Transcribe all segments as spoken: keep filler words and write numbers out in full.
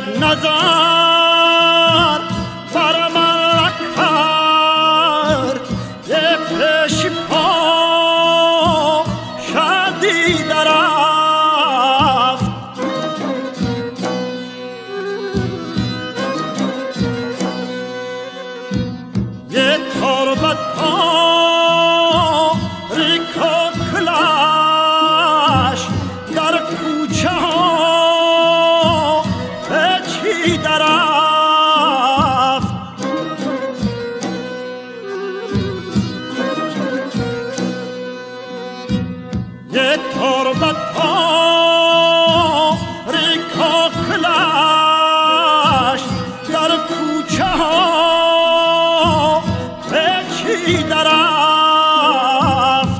نظر بر من کرد یه پیش پا شدی درفت یه تربت تاریک و کلاش در کوچه ها پیچی درفت یه تربت تاریک و کلاش در کوچه ها پیچی درفت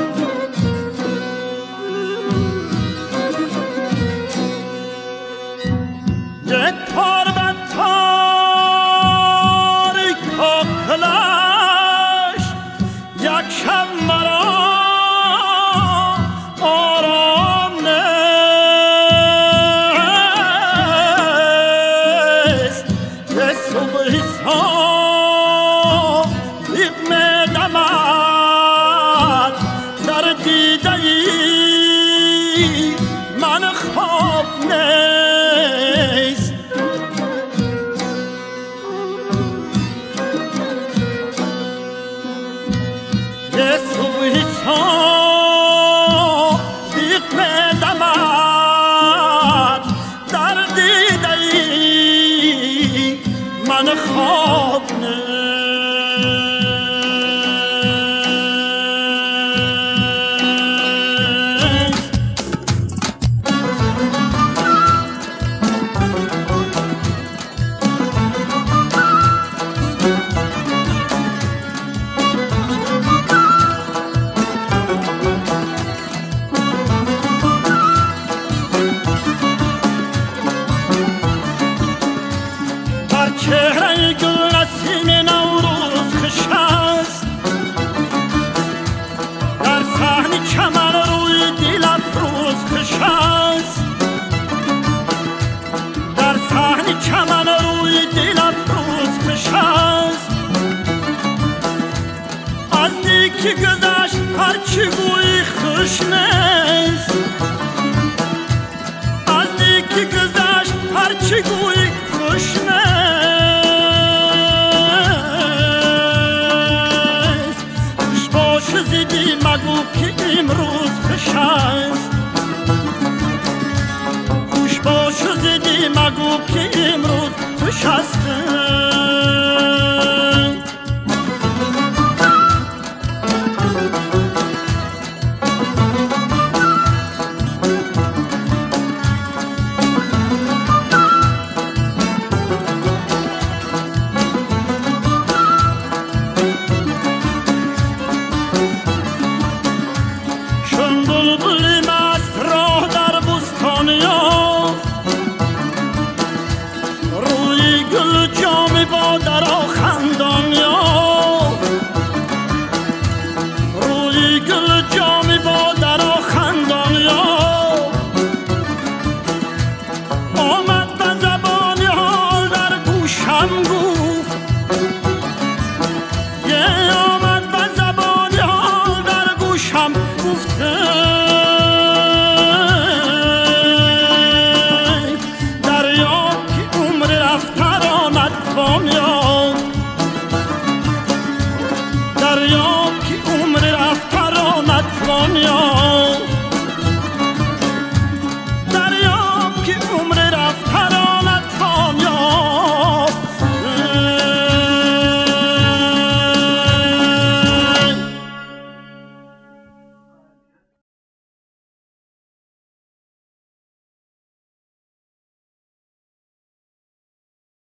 یه تربت تاریک و کلاش یک شب مرا آرام نیست یه صبح صادق میدمد در دیده ای من خواب نیست یه صبح صادق میدمد در دیده ای من خواب نیست چهره گل نسیم نوروز خوش است در صحن چمن روی دل افروز خوش است در صحن چمن روی دل افروز خوش است از نیکی گذشت هرچی گویی خوش نیست از نیکی گذشت هرچی گویی خوش نیست مگو که امروز خوش است خوش باش و زدی مگو که امروز خوش است بلبلی مست راه در بستان یافت روی گل جام با درا خندان یافت